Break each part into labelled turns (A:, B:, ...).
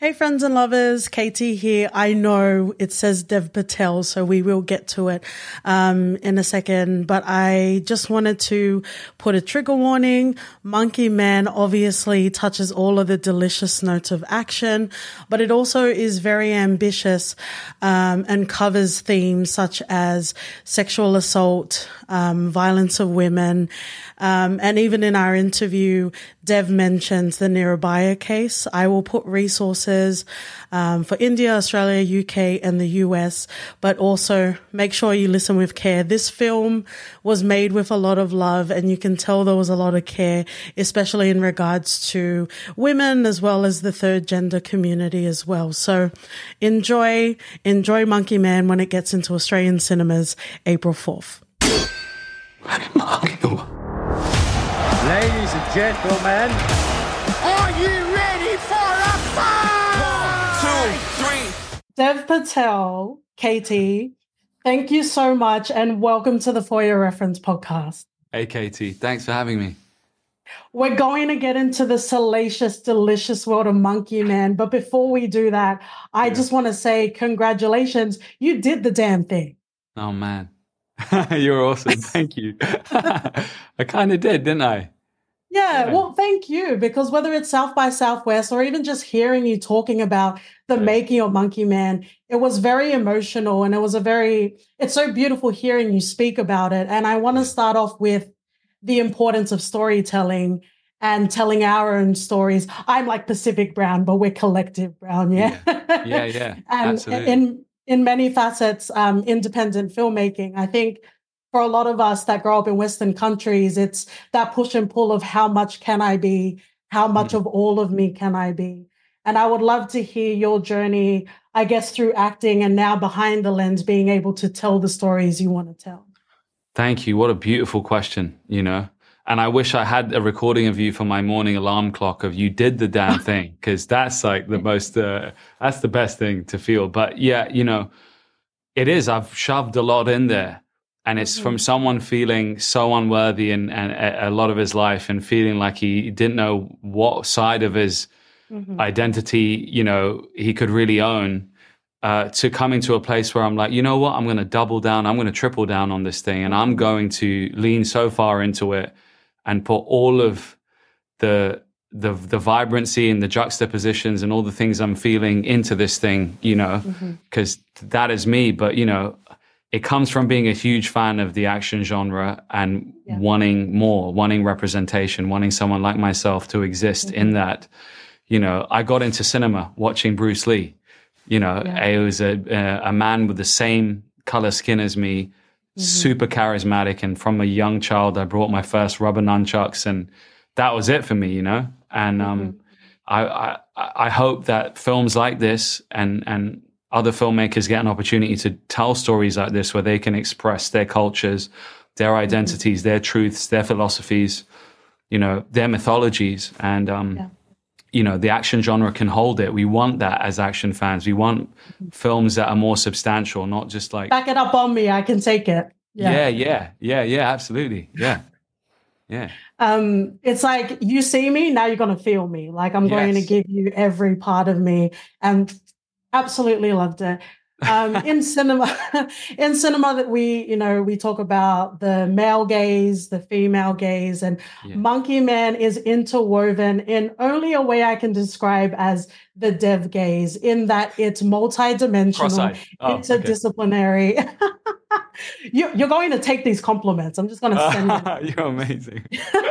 A: Hey friends and lovers, Katie here. I know it says Dev Patel, so we will get to it in a second, but I just wanted to put a trigger warning. Monkey Man obviously touches all of the delicious notes of action, but it also is very ambitious and covers themes such as sexual assault, violence of women, and even in our interview, Dev mentions the Nirabaya case. I will put resources for India, Australia, UK, and the US, but also make sure you listen with care. This film was made with a lot of love, and you can tell there was a lot of care, especially in regards to women as well as the third gender community as well. So enjoy Monkey Man when it gets into Australian cinemas April 4th.
B: Ladies and gentlemen,
C: are you ready for a fight? 1, 2, 3.
A: Dev Patel, Katie, thank you so much and welcome to the For Your Reference podcast.
D: Hey, Katie, thanks for having me.
A: We're going to get into the salacious, delicious world of Monkey Man, but before we do that, I just want to say congratulations. You did the damn thing.
D: Oh, man. You're awesome. Thank you. I kind of did, didn't I?
A: Yeah, well, thank you, because whether it's South by Southwest or even just hearing you talking about the making of Monkey Man, it was very emotional and it's so beautiful hearing you speak about it. And I want to start off with the importance of storytelling and telling our own stories. I'm like Pacific Brown, but we're collective Brown, yeah?
D: Yeah.
A: And
D: absolutely.
A: in many facets, independent filmmaking, I think for a lot of us that grow up in Western countries, it's that push and pull of how much can I be? How much of all of me can I be? And I would love to hear your journey, I guess, through acting and now behind the lens, being able to tell the stories you want to tell.
D: Thank you. What a beautiful question, you know? And I wish I had a recording of you for my morning alarm clock of you did the damn thing, because that's like the most, that's the best thing to feel. But yeah, you know, it is. I've shoved a lot in there. And it's from someone feeling so unworthy and a lot of his life and feeling like he didn't know what side of his identity, you know, he could really own, to coming to a place where I'm like, you know what, I'm going to double down. I'm going to triple down on this thing. And I'm going to lean so far into it and put all of the vibrancy and the juxtapositions and all the things I'm feeling into this thing, you know, because that is me. But, you know, it comes from being a huge fan of the action genre and wanting more, wanting representation, wanting someone like myself to exist in that. You know, I got into cinema watching Bruce Lee. You know, he was a man with the same color skin as me, super charismatic. And from a young child, I brought my first rubber nunchucks, and that was it for me, you know. And I hope that films like this and other filmmakers get an opportunity to tell stories like this where they can express their cultures, their identities, their truths, their philosophies, you know, their mythologies. And, you know, the action genre can hold it. We want that as action fans. We want films that are more substantial, not just like...
A: Back it up on me. I can take it.
D: Yeah, absolutely. Yeah.
A: It's like you see me, now you're going to feel me. Like I'm going to give you every part of me. And absolutely loved it. In cinema that we talk about the male gaze, the female gaze, and Monkey Man is interwoven in only a way I can describe as the Dev gaze, in that it's multidimensional, interdisciplinary. You're going to take these compliments. I'm just going to send them.
D: You're amazing.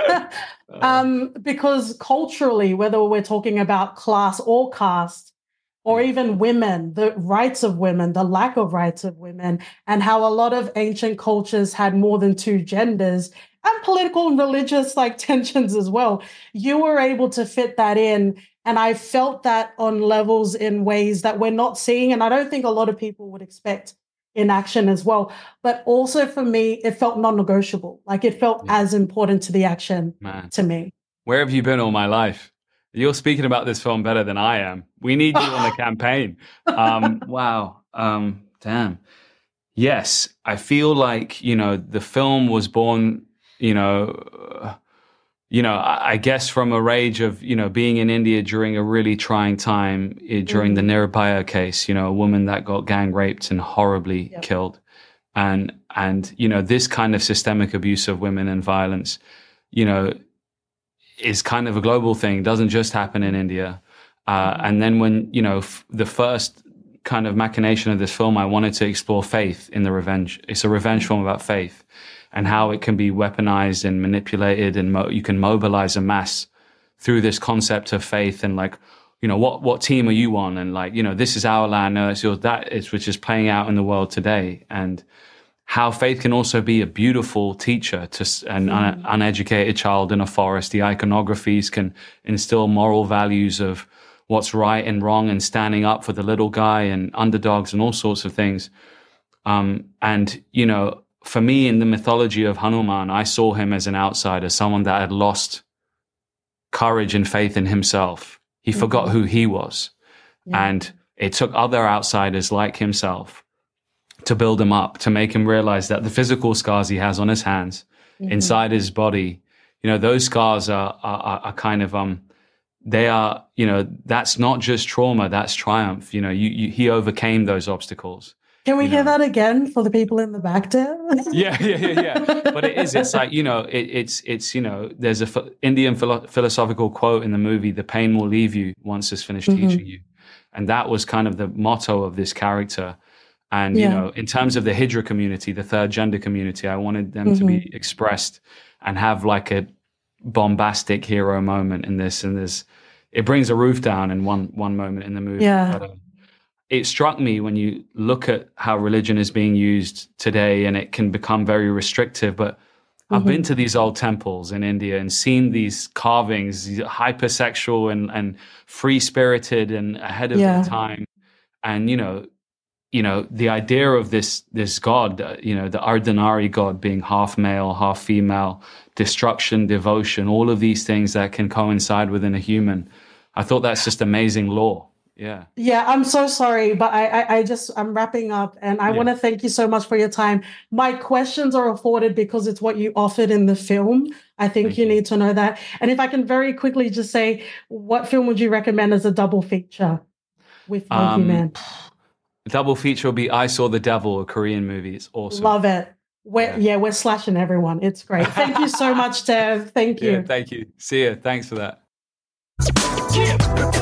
A: Because culturally, whether we're talking about class or caste, or even women, the rights of women, the lack of rights of women, and how a lot of ancient cultures had more than two genders, and political and religious like tensions as well. You were able to fit that in. And I felt that on levels in ways that we're not seeing. And I don't think a lot of people would expect in action as well. But also for me, it felt non-negotiable. Like it felt as important to the action to me.
D: Where have you been all my life? You're speaking about this film better than I am. We need you on the campaign. Wow. Damn. Yes, I feel like, you know, the film was born, you know, you know, I guess from a rage of, you know, being in India during a really trying time, during the Nirbhaya case, you know, a woman that got gang raped and horribly killed. And, you know, this kind of systemic abuse of women and violence, you know, is kind of a global thing. It doesn't just happen in India. And then when, you know, the first kind of machination of this film, I wanted to explore faith in the revenge. It's a revenge film about faith and how it can be weaponized and manipulated, and you can mobilize a mass through this concept of faith. And like, you know, what team are you on? And like, you know, this is our land, no, it's yours. That is, which is playing out in the world today. And how faith can also be a beautiful teacher to an uneducated child in a forest. The iconographies can instill moral values of what's right and wrong, and standing up for the little guy and underdogs and all sorts of things. And, you know, for me, in the mythology of Hanuman, I saw him as an outsider, someone that had lost courage and faith in himself. He forgot who he was. And it took other outsiders like himself to build him up, to make him realize that the physical scars he has on his hands, inside his body, you know, those scars are kind of, they are, you know, that's not just trauma, that's triumph. You know, he overcame those obstacles.
A: Can we hear that again for the people in the back there?
D: Yeah. But it's like, you know, it's, you know, there's a Indian philosophical quote in the movie, "The pain will leave you once it's finished teaching you." And that was kind of the motto of this character. And, you know, in terms of the Hijra community, the third gender community, I wanted them to be expressed and have like a bombastic hero moment in this. And it brings a roof down in one moment in the movie.
A: Yeah.
D: But, it struck me when you look at how religion is being used today, and it can become very restrictive. But I've been to these old temples in India and seen these carvings, hypersexual and free-spirited and ahead of their time. And, you know, the idea of this god, you know, the Ardhanari god being half male, half female, destruction, devotion, all of these things that can coincide within a human. I thought that's just amazing lore. Yeah.
A: Yeah, I'm so sorry, but I'm wrapping up, and I want to thank you so much for your time. My questions are afforded because it's what you offered in the film. I think you need to know that. And if I can very quickly just say, what film would you recommend as a double feature with Monkey Man?
D: Double feature will be I Saw the Devil, a Korean movie. It's awesome.
A: Love it. We're slashing everyone. It's great. Thank you so much, Dev. Thank you.
D: Yeah, thank you. See you. Thanks for that.
C: Yeah.